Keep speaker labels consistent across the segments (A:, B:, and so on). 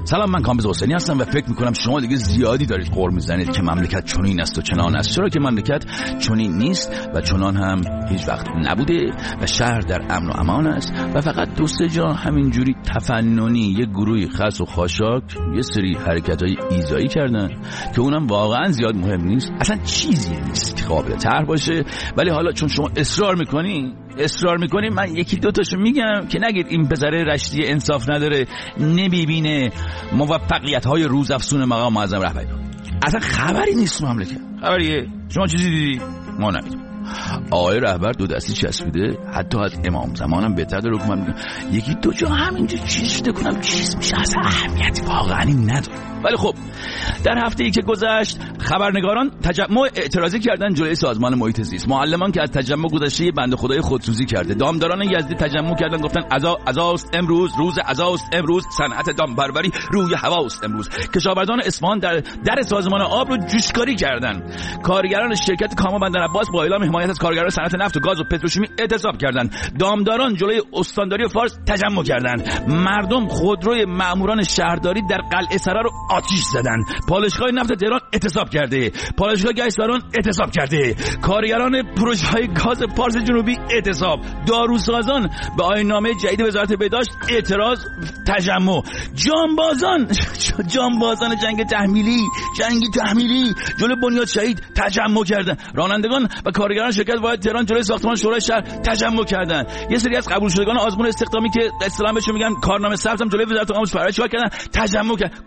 A: سلام، من کامبیز حسینی هستم و فکر میکنم شما دیگه زیادی دارید قور میزنید که مملکت چنین است و چنان است. چرا که مملکت چنین نیست و چنان هم هیچ وقت نبوده و شهر در امن و امان است و فقط دو سه جا همینجوری تفننی یه گروهی خس و خاشاک یه سری حرکت‌های ایذایی کردن که اونم واقعا زیاد مهم نیست، اصلا چیزی نیست که قابل طرح باشه. ولی حالا چون شما اصرار میکنی من یکی دو تاشو میگم که نگید این پسره رشتی انصاف نداره، نمیبینه موفقیت‌های روزافزون مقام معظم رهبری. اصلا خبری نیست مملکت. خبریه؟ شما چیزی دیدی؟ ما ندیدیم. آقای رهبر دو دستی چسبیده، حتی از امام زمانم بهتر داره. حکومت میگه یکی دو جا همینجا چیز کنم چیز میشه، اصلا اهمیتی واقعا نداره. ولی خب در هفته‌ای که گذشت خبرنگاران تجمع اعتراضی کردن جلوی سازمان محیط زیست. معلمان که از تجمع گذشته بنده خدای خودسوزی کرده. دامداران یزدی تجمع کردن، گفتن عزاست امروز، روز عزاست امروز، صنعت دامپروری روی هواست امروز. کشاورزان اصفهان در سازمان آب رو جوشکاری کردن. کارگران شرکت کاما بندرعباس با اعلام حمایت از کارگران صنعت نفت و گاز و پتروشیمی اعتصاب کردند. دامداران جلوی استانداری فارس تجمع کردند. مردم خودروی ماموران شهرداری در قلعه سرا رو آتش زدن. پالایشگاه نفت تهران اعتصاب کرده. پالایشگاه گشتبران اعتصاب کرده. کارگران پروژه‌های گاز پارس جنوبی اعتصاب. داروسازان به آیین‌نامه جدید وزارت بهداشت اعتراض تجمع. جانبازان جنگ تحمیلی جلوی بنیاد شهید تجمع کردن. رانندگان و کارگران شرکت واحد تهران جلوی ساختمان شورای شهر تجمع کردن. یه سری از قبول شدگان آزمون استخدامی که اصطلاحاً بهشون میگن کارنامه ثبت هم جلوی وزارت آموزش و پرورش چیکار کردن؟ تجمع کردن.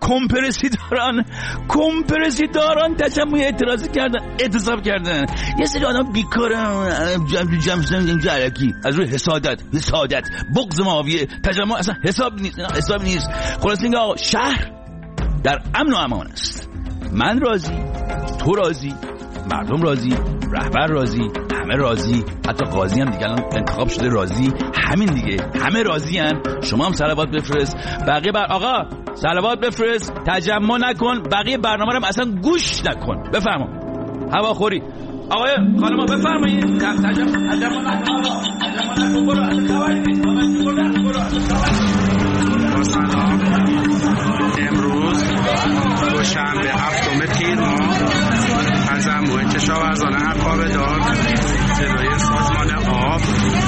A: کمپرسیداران تجمع اعتراضی کردن، اعتصاب کردن. یه سری آدم بیکارن جمع علکی از روی حسادت بغض ماویه تجمع اصلا حساب نیست. خلاص اینکه آقا شهر در امن و امان است. من راضی، تو راضی، مردم راضی، رهبر راضی، همه راضی، حتی قاضی هم دیگه الان انتخاب شده راضی. همین دیگه، همه راضی ان. شما هم صلوات بفرست، بقیه آقا صلوات بفرست، تجمع نکن، بقیه برنامه رو اصلا گوش نکن. بفرما هواخوری آقای خانم بفرمایید. تجمع نکن، برو از خبری نیست.
B: سلام، امروز دوشنبه 7 تیر ماه تجمع کشاورزان عقابه‌دار جلوی سازمان آب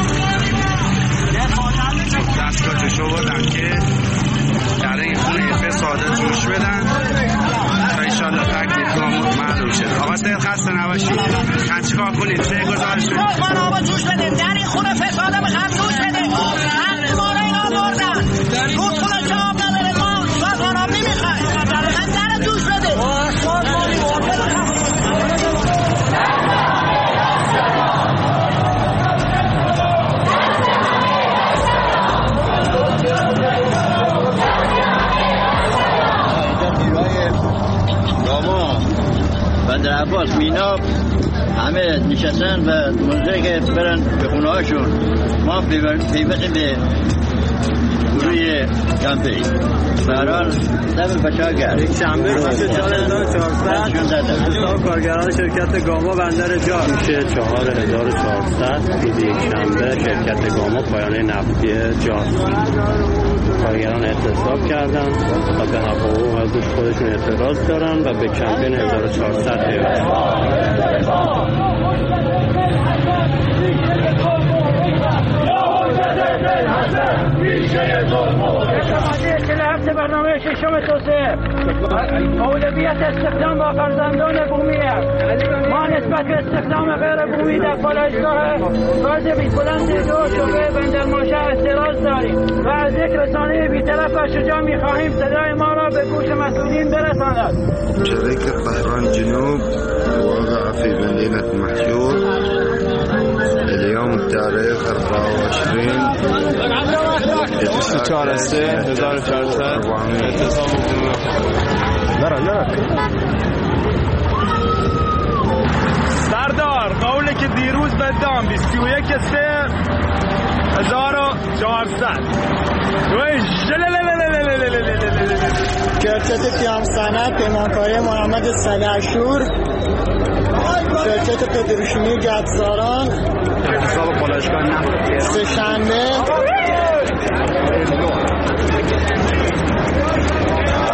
B: دستگاهشو بردن که در این خونه فساد جوش بدن تا ایشالله تکلیف معلوم شد. آقا سید خسته نباشید. خواهد چیکار کنید؟ چه گزارش کنید؟ سازمان آب جوش بدن، در این خونه فساد میخواد جوش بدن. حق ما رو اینا بردن. رودخونه که آب نداره، ما سازمان آب نمیخواهیم. در جوش بدن.
C: بندرعباس مینا همه نشستن و منتظر که برن به خونه هاشون. ما پیوستیم به گروه کمپی برحال دم بچه ها کرد.
D: یک شنبه روز 4400 کارگران شرکت گاما بندر جار میشه 4400 روز یک شنبه شرکت گاما پایانه نفتی جار. کارگران اعتصاب کردن و به حقوق و حقوق خودشون اعتراض دارن و به کمپین 1400
E: هفته برنامه ششم توسعه اولویت استخدام با فرزندان بومی است. ما نسبت به استخدام غیر بومی در پالایشگاه گاز بلند دو شعبه بندرماشه اعتراض داریم و از یک رسانه بی‌طرف و شجاع می‌خواهیم صدای ما را به گوش مسئولین برساند.
F: شركة طهران جنوب وضع في مدينة محشور اليوم التاريخ
D: 24/3/1400 سردار قوله که دیروز به دام 21/3/1400
G: شرکت قیام صنعت پیمانکاری محمد سلعشور، شرکت پتروشیمی گدزاران،
D: اعتصاب پالایشگاه نفت
G: سه‌شنبه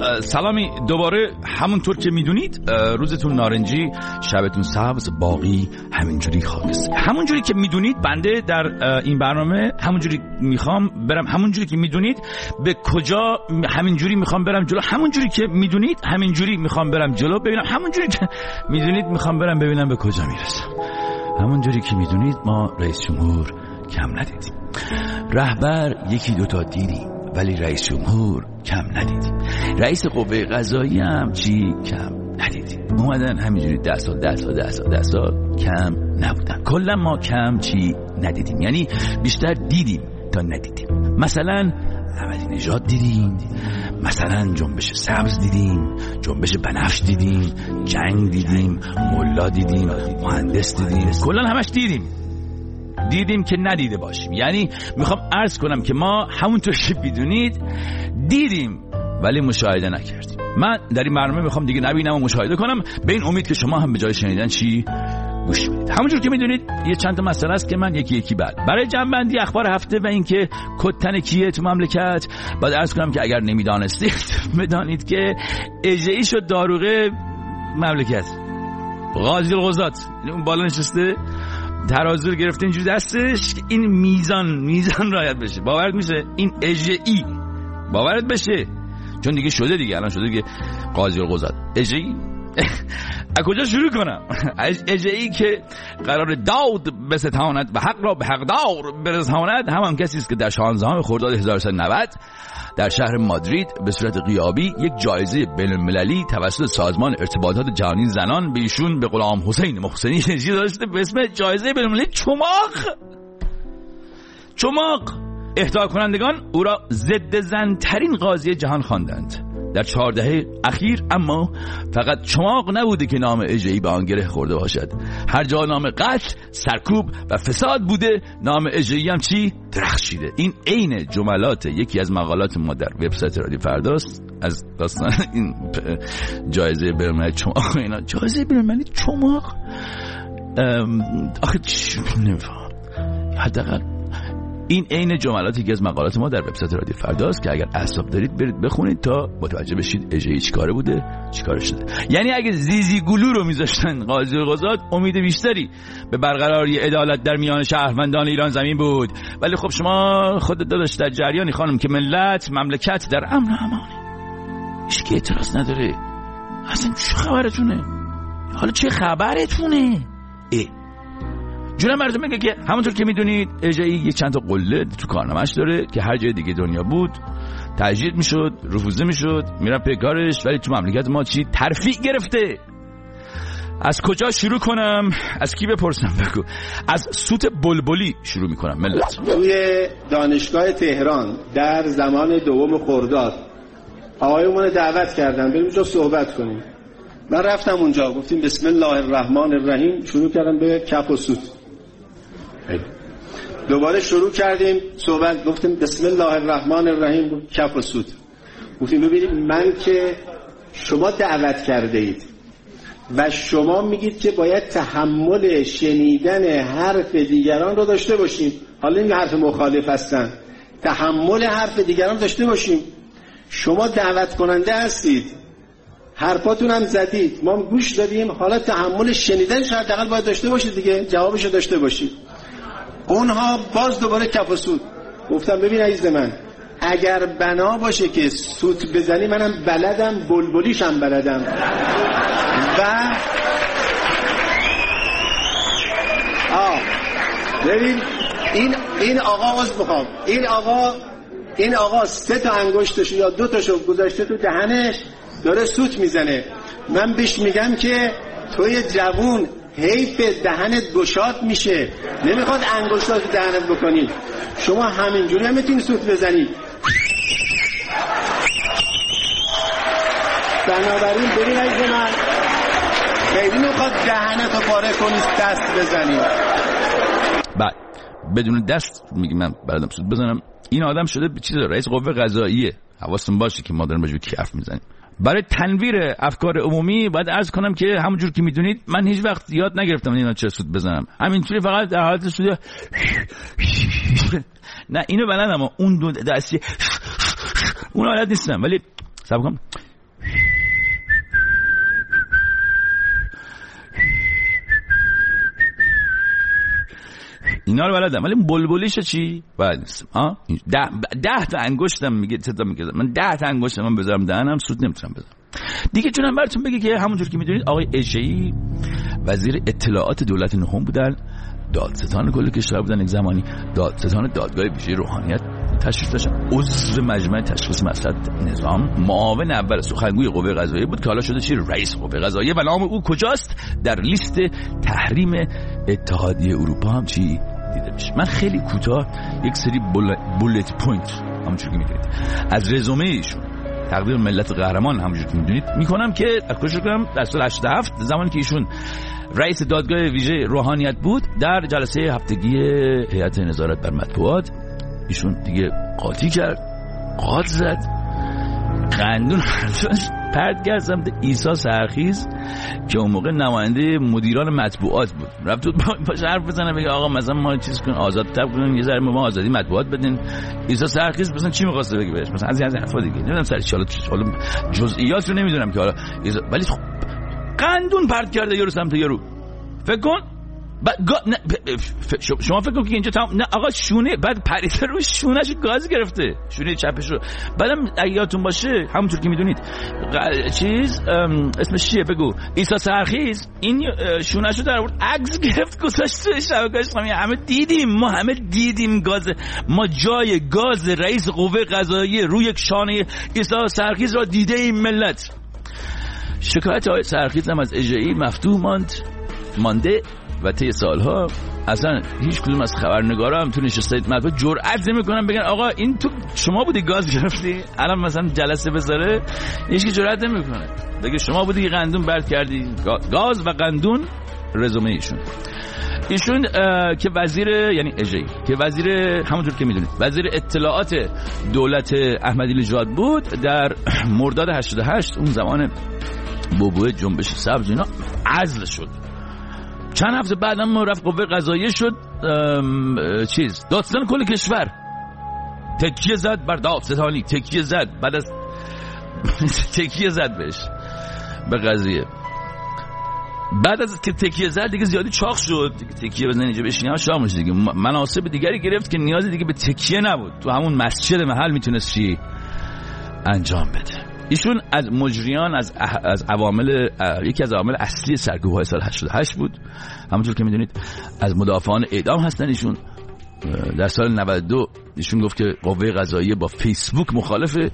A: سلامی دوباره. همونطور که میدونید روزتون نارنجی، شبتون سبز، باقی همینجوری خالص. همونجوری که میدونید بنده در این برنامه همونجوری میخوام برم، همونجوری که میدونید به کجا همینجوری میخوام برم جلو، همونجوری که میدونید همینجوری میخوام برم جلو، ببینم همونجوری که میدونید میخوام برم ببینم به کجا میرسم. همونجوری که میدونید ما رئیس جمهور کم ندیدیم، رهبر یکی دوتا دیدیم ولی رئیس جمهور کم ندیدیم، رئیس قوه قضاییه هم چی کم ندیدیم. اومدن همینجوری 10 سال کم نبودن. کلا ما کم چی ندیدیم، یعنی بیشتر دیدیم تا ندیدیم. مثلا احمدی نژاد دیدیم، مثلا جنبش سبز دیدیم، جنبش بنفش دیدیم، جنگ دیدیم، ملا دیدیم، مهندس دیدیم، کلا همش دیدیم که ندیده باشیم. یعنی میخوام عرض کنم که ما همونطور که بدونید دیدیم ولی مشاهده نکردیم. من در این برنامه میخوام دیگه نبینم و مشاهده کنم، به این امید که شما هم به جای شنیدن چی گوش بدید. همونجور که میدونید یه چند تا مسئله است که من یکی بعد برای جمع‌بندی اخبار هفته و اینکه کدتن کیه تو مملکت باید عرض کنم که اگر نمیدانستید بدانید که اجهی شد داروغه مملکت. قاضی القضات اون بالا نشسته، ترازو رو گرفته اینجوری دستش که این میزان رعایت بشه. باورت میشه این اجهی باورت بشه؟ چون دیگه شده دیگه، الان شده دیگه قاضی القضات. اجهی از کجا شروع کنم؟ اجهی که قرار داد بستاند و حق را به حقدار برساند همان کسی است که در 16 خرداد 1390 در شهر مادرید به صورت غیابی یک جایزه بین‌المللی توسط سازمان ارتباطات جهانی زنان به ایشون به غلام حسین محسنی نژاد داشته به اسم جایزه بین‌المللی چماق. اهدا کنندگان او را ضد زن ترین قاضی جهان خواندند در 4 دهه اخیر، اما فقط چماق نبوده که نام اجهی به آن گره خورده باشد. هر جا نام قتل، سرکوب و فساد بوده نام اجهی هم چی؟ درخشیده. این عین جملات یکی از مقالات ما در وبسایت رادیو فرداست از داستان این جایزه بین‌المللی چماق. اینا جایزه بین‌المللی چماق آخه نمیفهم. حداقل این عین جملاتی که از مقالات ما در وبسایت رادیو فرداست که اگر اعصاب دارید برید بخونید تا متوجه بشید اجهی چیکاره بوده چیکاره شده. یعنی اگه زیزی گلو رو میذاشتن قاضی القضات امید بیشتری به برقراری عدالت در میان شهروندان ایران زمین بود. ولی خب شما خودت داداش در جریانی خانم که ملت مملکت در امن و امانه، هیچ کی اعتراض نداره. اصلا چه خبرتونه؟ حالا چه خبرتونه؟ جونم براتون میگه که همونطور که میدونید اجهی یک چند تا قله تو کارنامه‌اش داره که هر جای دیگه دنیا بود تجدید میشد، رفوزه میشد، میرم پی کارش، ولی تو مملکت ما چی ترفیع گرفته. از کجا شروع کنم؟ از کی بپرسم؟ بگو. از سوت بلبلی شروع میکنم. ملت
H: توی دانشگاه تهران در زمان 2 خرداد آقایمون دعوت کردن بریم اونجا صحبت کنیم. من رفتم اونجا، گفتیم بسم الله الرحمن الرحیم، شروع کردم به کف و سوت. دوباره شروع کردیم صحبت، گفتیم بسم الله الرحمن الرحیم، کف و سوت. گفتیم ببینید من که شما دعوت کرده اید و شما میگید که باید تحمل شنیدن حرف دیگران رو داشته باشیم. حالا این حرف مخالف هستن، تحمل حرف دیگران داشته باشیم. شما دعوت کننده هستید، حرفاتون هم زدید، ما گوش دادیم، حالا تحمل شنیدنش حداقل باید داشته باشید دیگه، جوابشو داشته باشید. اونها باز دوباره کف و سوت. گفتم ببین عزیز من، اگر بنا باشه که سوت بزنی منم بلدم، بلبلیشم بلدم. و ببین این آقا عذر میخوام، این آقا 3 تا انگشتشو یا 2 تاشو گذاشته تو دهنش داره سوت میزنه. من بهش میگم که توی جوون حیف دهنت گشاد میشه، نمیخواد انگشتات تو دهنت بکنی. شما همینجوری هم میتونی سوت بزنی. بنابراین ببین عزیز من، خیلی نمیخواد دهنتو پاره کنی دست بزنی.
A: بعد بدون دست میگم من بلدم سوت بزنم. این آدم شده چیز رئیس قوه قضاییه. حواستون باشه که ما داریم راجع به کی حرف میزنیم. برای تنویر افکار عمومی باید عرض کنم که همونجور که میدونید من هیچ وقت یاد نگرفتم اینا چه سوت بزنم. همینجوری فقط در حالت سوت نه اینو بلدم، اون دو دستی اون حالت نیستم. ولی صبر کن اینا رو بلدم، ولی بلبلیش چی بلد نیستم. 10 تا انگشتم میگه تعداد میگه من 10 تا انگشتم من بذارم دهنم سود نمیتونم بذارم دیگه. چونم براتون بگه که همونجور که میدونید آقای اژه‌ای وزیر اطلاعات دولت نهم بودن، دادستان کل کشور بودن، یک زمانی دادستان دادگاه ویژه روحانیت تشریف داشتن، عضو مجمع تشخیص مصلحت نظام، معاون اول سخنگوی قوه قضاییه بود که حالا شده چی رئیس قوه قضاییه و نام او کجاست در لیست تحریم اتحادیه اروپا هم چی دیده میشه. من خیلی کوتاه یک سری بولت پوینت همونجوری که میدونید از رزومه ایشون تقدیر ملت قهرمان همونجوری که میدونید میکنم که اکوشو کنم در سال 87 زمانی که ایشون رئیس دادگاه ویژه روحانیت بود، در جلسه هفتگی هیئت نظارت بر مطبوعات ایشون دیگه قاطی کرد، قاط زد، قندون پرد کرد سمت عیسی سرخیز که اون موقع نماینده مدیران مطبوعات بود. رفت باش حرف بزنه بگه آقا مثلا ما چیز کن آزادتر کنین، یه ذره ما آزادی مطبوعات بدین. عیسی سرخیز مثلا چی می‌خواسته بگه بهش، مثلا از حرفا دیگه نمیدونم سر حالا جزئیات رو نمیدونم که حالا ولی قندون پرد کرده یارو سمت یارو. فکر کن شما فکر کن که اینجا نه آقا شونه، بعد پریده رو شونه‌شو گاز گرفته، شونه چپش رو. بعدم اگه یادتون باشه همونطور که میدونید چیز اسمش چیه بگو، عیسی سرخیز این شونه‌شو در آورد عکس گرفت گذاشت تو شبکه‌اش. ما همه دیدیم گاز، ما جای گاز رئیس قوه قضاییه روی یک شانه عیسی سرخیز را دیده این ملت. شکایت آقای سرخیز هم از اژه‌ای مفتوح مانده و طی سالها اصلا هیچ کدوم از خبرنگارا هم تو نشسته مطبوعات جرئت نمی‌کنن بگن آقا این تو شما بودی گاز گرفتی، الان مثلا جلسه بذاره هیچ کی جرئت نمی‌کنه بگه شما بودی قندون برد کردی. گاز و قندون رزومه ایشون که وزیر، یعنی اژه‌ای که وزیر همونطور که میدونید وزیر اطلاعات دولت احمدی نژاد بود، در مرداد 88 اون زمان بوبوی جنبش سبز اینا عزل شد. چند هفته بعد هم رفت قوه قضاییه شد چیز دادستان کل کشور. تکیه زد بر دادستانی، تکیه زد بعد از تکیه زد بهش به قضیه. بعد از تکیه زد دیگه زیادی چاق شد، تکیه بزنن اینجا بشینه شام میشه دیگه، مناسب دیگری گرفت که نیازی دیگه به تکیه نبود، تو همون مسجد محل میتونست چی انجام بده. ایشون از مجریان از عوامل یکی از عوامل اصلی سرکوب‌های سال 88 بود. همونطور که میدونید از مدافعان اعدام هستن. ایشون در سال 92 ایشون گفت که قوه قضاییه با فیسبوک مخالفه.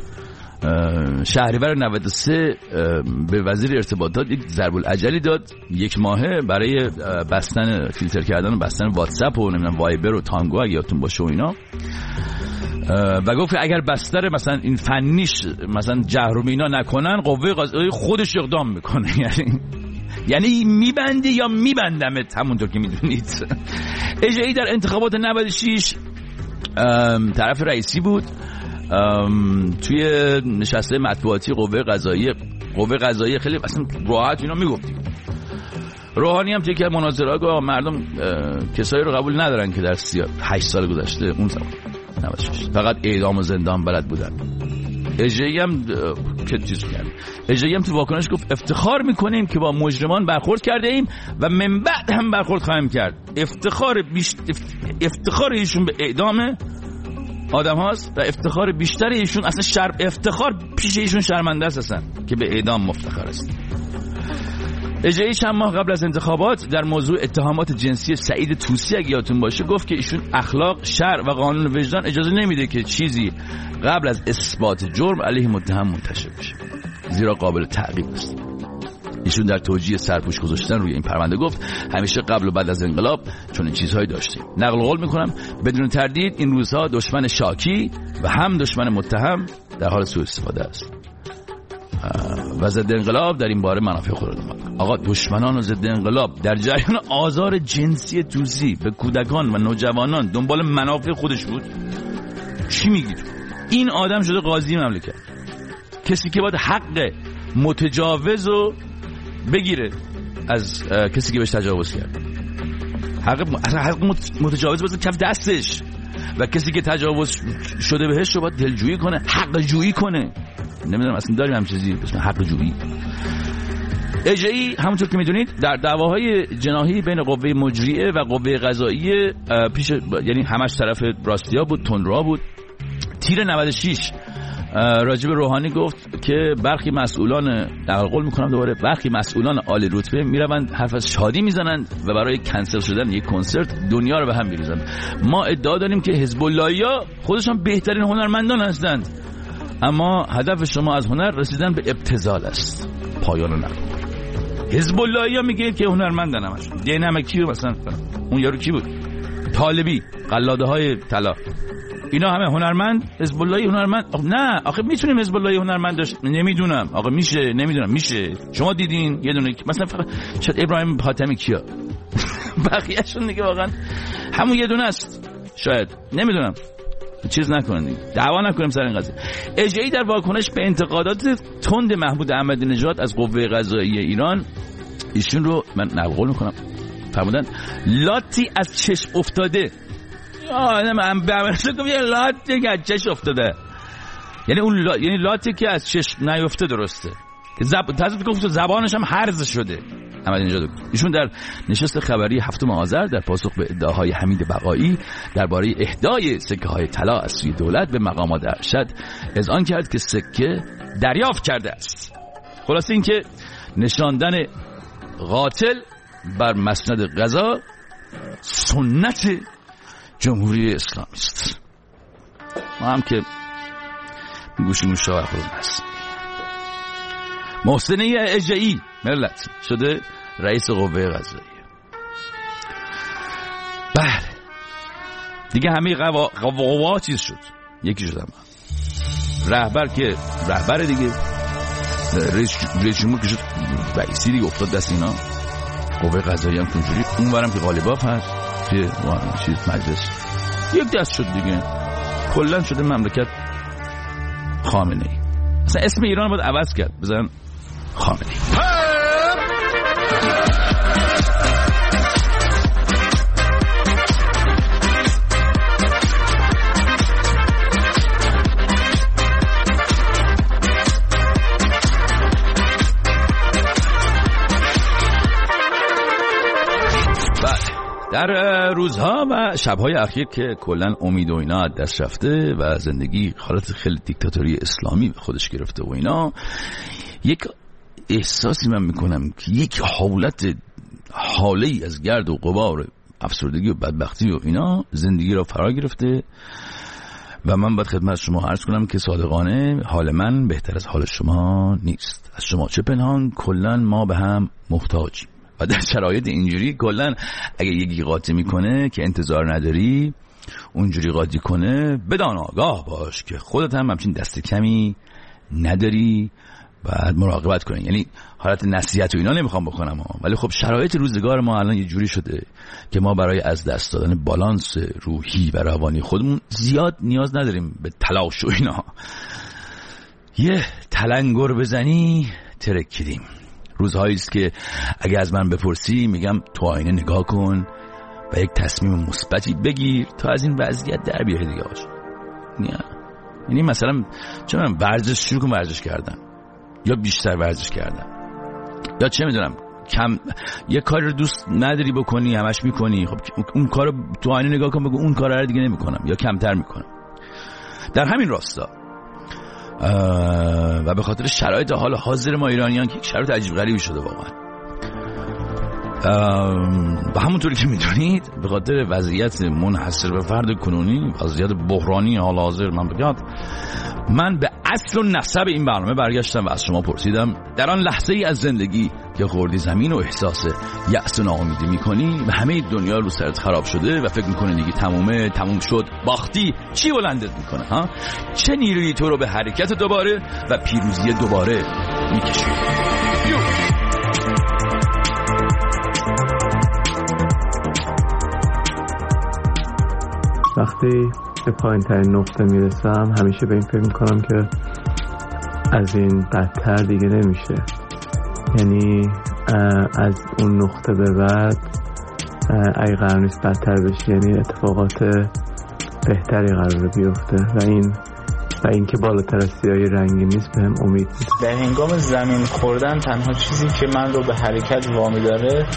A: شهریور 93 به وزیر ارتباطات یک ضرب العجلی داد، 1 ماهه برای بستن فیلتر کردن و بستن واتساپ و نمیدونم وایبر و تانگو اگه یادتون باشه و اینا، و گفت اگر بستر مثلا این فنیش مثلا جهر و مینا نکنن قوه قضاییه خودش اقدام میکنه. یعنی میبندی یا میبندمت. همونطور که میدونید اژه‌ای در انتخابات 96 طرف رئیسی بود، توی نشسته مطبوعاتی قوه قضاییه خیلی اصلا راحت اینا میگفت. روحانی هم که مناظره ها مردم کسایی رو قبول ندارن که در 8 سال گذشته اون زمان 96 فقط اعدام و زندان بلد بودن. اژه‌ای هم که چیز کرد، اژه‌ای هم تو واکنش گفت افتخار میکنیم که با مجرمان برخورد کرده ایم و من بعد هم برخورد خواهیم کرد. افتخار ایشون به اعدام آدم هاست و افتخار بیشتر ایشون اصلا افتخار پیش ایشون شرمنده است اصلا که به اعدام مفتخر است. اژه‌ای چند ماه قبل از انتخابات در موضوع اتهامات جنسی سعید طوسی اگه یادتون باشه گفت که ایشون اخلاق، شرع و قانون وجدان اجازه نمیده که چیزی قبل از اثبات جرم علیه متهم منتشر بشه، زیرا قابل تعقیب است. ایشون در توجیه سرپوش گذاشتن روی این پرونده گفت همیشه قبل و بعد از انقلاب چون این چیزهایی داشتیم. نقل قول میکنم بدون تردید این روزها دشمن شاکی و هم دشمن متهم در حال سوء استفاده است و ضد انقلاب در این باره منافع خود دارد. آقا دشمنان و ضد انقلاب در جریان آزار جنسی طوسی به کودکان و نوجوانان دنبال منافع خودش بود. چی میگید؟ این آدم شده قاضی مملکت، کسی که باید حق متجاوز رو بگیره از کسی که بهش تجاوز کرد. حق متجاوز باید کف دستش و کسی که تجاوز شده بهش رو باید دلجویی کنه، حق جویی کنه. نمیدونم اصلا داریم هم چیزی اسم حق جویی. اجهی همونطور که میدونید در دعواهای جناحی بین قوه مجریه و قوه قضاییه پیش، یعنی همش طرف راستیا بود، تندرو بود. تیر 96 راجب روحانی گفت که برخی مسئولان، نقل قول میکنم دوباره، برخی مسئولان عالی رتبه میروند حرف از شادی میزنند و برای کنسل شدن یک کنسرت دنیا رو به هم میریزند. ما ادعا داریم که حزب اللهیا خودشان بهترین هنرمندان هستند، اما هدف شما از هنر رسیدن به ابتذال است. پایان نقل. حزب اللهیا میگه که هنرمندن همش. دینمکی مثلا اون یارو کی بود؟ طالبی، قلاده های طلا، اینا همه هنرمند. حزب اللهی هنرمند؟ نه آخه میتونیم حزب اللهی هنرمند داشت، نمیدونم آقا میشه، نمیدونم میشه. شما دیدین یه دونه مثلا فقط شاید ابراهیم حاتمی کیا بقیه‌شون دیگه واقعا همون یه دونه است، شاید نمیدونم. چیز نکنید، دعوا نکنیم سر این قضیه. اجهی در واکنش به انتقادات تند محمود احمدی نژاد از قوه قضاییه ایران، ایشون رو من نقل قول میکنم، فرمودن لاتی از چشم افتاده. من به امرسه گفتم یه لاتی که از چشم افتاده، یعنی اون یعنی لاتی که از چشم نیفته، درسته که تازه گفت زبانش هم هرز شده. احمدی نژاد ایشون در نشست خبری 7 آذر در پاسخ به ادعاهای حمید بقایی درباره اهدای سکه های طلا از سوی دولت به مقامات ارشد اذعان کرد که سکه دریافت کرده است. خلاصه این که نشاندن قاتل بر مسند قضا سنت جمهوری اسلامی است. ما هم که گوشی مشاور خودم هست. محسنه اجهی ملت شده رئیس قوه قضاییه. بله دیگه همه قوا چیز شد، یکی شدم رهبر که رهبر دیگه، رئیس جمهور که شد رئیسی دیگه، افتاد دست اینا. قوه قضاییه هم کنجوری، اون برم که غالباف هست که چیز مجلس یک دست شد دیگه. کلن شده مملکت خامنه ای. مثلا اسم ایران باید عوض کرد، بزن خامنه ای. در روزها و شبهای اخیر که کلن امید و اینا از دست رفته و زندگی حالت خیلی دیکتاتوری اسلامی به خودش گرفته و اینا، یک احساسی من میکنم که یک حالی از گرد و غبار افسردگی و بدبختی و اینا زندگی را فرا گرفته و من باید خدمت شما عرض کنم که صادقانه حال من بهتر از حال شما نیست. از شما چه پنهان، کلن ما به هم محتاجیم و در شرایط اینجوری کلن اگه یکی قاطی میکنه که انتظار نداری اونجوری قاطی کنه، بدان آگاه باش که خودت هم همچین دست کمی نداری، باید مراقبت کنی. یعنی حالت نصیحت و اینا نمیخوام بکنم ولی خب شرایط روزگار ما الان یه جوری شده که ما برای از دست دادن بالانس روحی و روانی خودمون زیاد نیاز نداریم به تلاش و اینا. یه تلنگر بزنی ترکیدیم. روزهایی است که اگه از من بپرسی میگم تو آینه نگاه کن و یک تصمیم مثبتی بگیر تا از این وضعیت در بیاری دیگه باشه. یعنی مثلا چه من ورزش شروع کنم، ورزش کردن یا بیشتر ورزش کردن، یا چه میدونم کم یه کاری رو دوست نداری بکنی همش میکنی، خب اون کارو تو آینه نگاه کن بگو اون کارا رو دیگه نمیکنم یا کمتر میکنم. در همین راستا و به خاطر شرایط حال حاضر ما ایرانیان که شرایط عجیب غریبی شده واقعا و همونطوری که میدونید به خاطر وضعیت منحصر به فرد کنونی، وضعیت بحرانی حال حاضر مملکت، من به اصل و نسب این برنامه برگشتم و از شما پرسیدم در آن لحظه ای از زندگی که خوردی زمین و احساس یأس و ناامیدی میکنی و همه دنیا رو سرت خراب شده و فکر میکنی دیگه تموم شد، باختی، چی بلندت میکنه ها؟ چه نیرویی تو رو به حرکت دوباره و پیروزی دوباره میکشه؟
I: وقتی به پایین ترین نقطه میرسم همیشه به این فکر میکنم که از این بدتر دیگه نمیشه. یعنی از اون نقطه به بعد اگه قرار نیست بدتر بشه، یعنی اتفاقات بهتری قرار بیفته و این و اینکه بالاتر از سیاهی رنگی نیست بهم امید میده.
J: در هنگام زمین خوردن تنها چیزی که من رو به حرکت وامی داره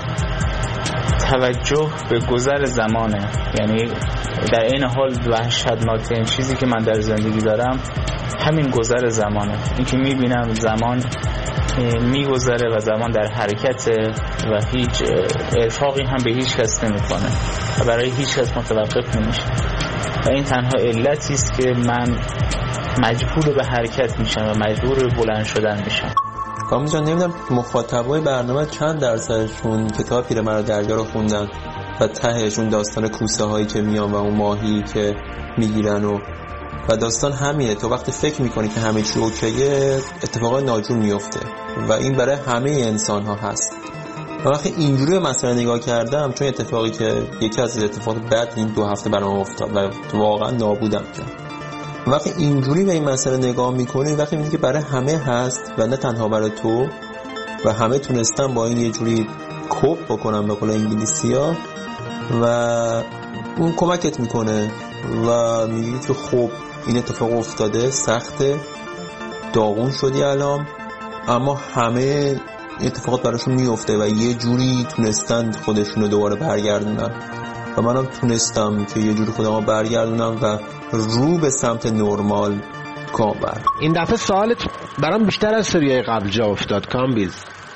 J: توجه به گذر زمانه. یعنی در این حال وحشتناکترین چیزی که من در زندگی دارم همین گذر زمانه. اینکه میبینم زمان میگذره و زمان در حرکته و هیچ ارفاقی هم به هیچ کس نمیکنه و برای هیچ کس متوقف نمیشه و این تنها علتی است که من مجبور به حرکت میشم و مجبور به بلند شدن میشم.
K: کامل جان، نمیدونم مخاطبای برنامه چند درصدشون کتاب پیرمرد دریا رو خوندن و تهشون داستان کوسه هایی که میان و اون ماهی که میگیرن و داستان همینه. تو وقتی فکر میکنی که همه چی اوکیه اتفاقا ناجور میفته و این برای همه انسان ها هست. و وقتی اینجوری به مسئله نگاه کردم، چون اتفاقی که یکی از اتفاقات بعد این 2 هفته برام افتاد و واقعا نابودم کرد. وقتی اینجوری به این مسئله نگاه میکنی، وقتی میگی که برای همه هست و نه تنها برای تو و همه تونستن با این یه جوری کوپ بکنن به قول انگلیسی‌ها و اون کمکت میکنه و میگی که خب این اتفاق افتاده، سخته، داغون شدی الان، اما همه اتفاقات براشون میفته و یه جوری تونستن خودشونو دوباره برگردونن و منم تونستم که یه جوری خودمو برگردونم و رو به سمت نرمال کامبر.
L: این دفعه سوالت برام بیشتر از سریای قبل جا افتاد کامبیز.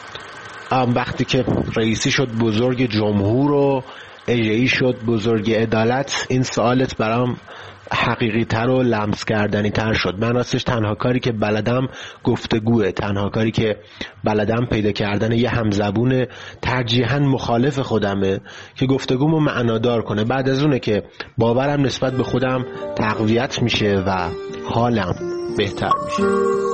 L: وقتی که رئیسی شد بزرگ جمهور و اجرایی شد بزرگ عدالت، این سوالت برام حقیقی تر و لمس کردنی تر شد. من راستش تنها کاری که بلدم گفتگوه، تنها کاری که بلدم پیدا کردن یه همزبون ترجیحاً مخالف خودمه که گفتگومو معنادار کنه. بعد از اونه که باورم نسبت به خودم تقویت میشه و حالم بهتر میشه.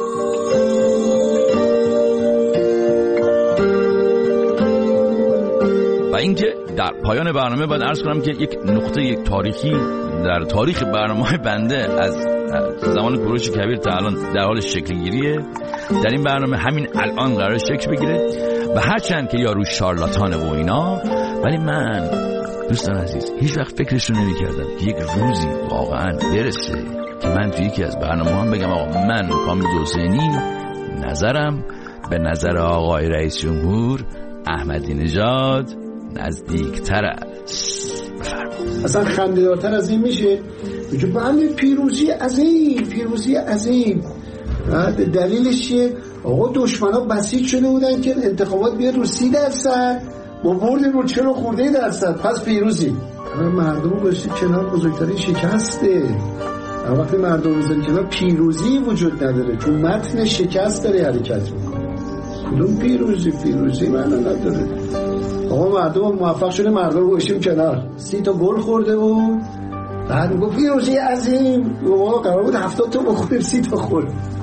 A: و اینکه در پایان برنامه باید عرض کنم که یک نقطه تاریخی در تاریخ برنامه بنده از زمان کوروش کبیر تا الان در حال شکل گیریه. در این برنامه همین الان قرار شکل بگیره و هرچند که یارو شارلاتانه و اینا، ولی من دوستان عزیز هیچ وقت فکرشو نمی کردم یک روزی واقعا برسه که من توی یکی از برنامه هم بگم آقا من کامل حسینی نظرم به نظر آقای رئیس جمهور احمدی نژاد نزدیکتر است.
M: اصلا خنده‌دارتر از این میشه میگه بله پیروزی عظیم. دلیلش چیه؟ آقا دشمنا بسیج شده بودن که انتخابات بیاد رو 30%، ما بردیم رو 40% پس پیروزی. مردم گذاشتی کنار، بزرگترین شکسته. وقتی مردم گذاشتی کنار پیروزی وجود نداره، چون متن شکست داره حرکت میکنه. کدوم پیروزی من نداره. آقا مردم موفق شده مردم رو گذاشتیم کنار، 30 تا گل خورده بود، بعد میگه پیروزی عظیم. ما قرار بود 70 تا بخوریم، 30 تا خورد.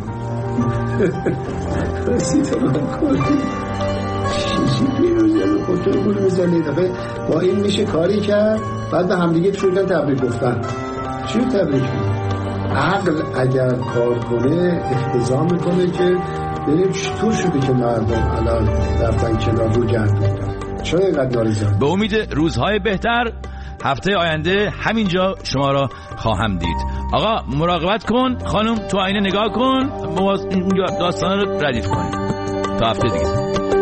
M: 30 تا بخوریم. چی پیروزی رو خودتون گل میزنید؟ با این میشه کاری کرد. بعد به همدیگه شروع تبریک گفتن. چی تبریک میگن؟ عقل اگر کار کنه اقتضا میکنه که ببینیم چطور شده که مردم الان رفتن کنار رو گردن. چرا اینقدر ناراضی؟ به
A: امید روزهای بهتر هفته آینده همینجا شما را خواهم دید. آقا مراقبت کن، خانم تو آینه نگاه کن، این داستان رو ردیف کنید. تا هفته دیگه.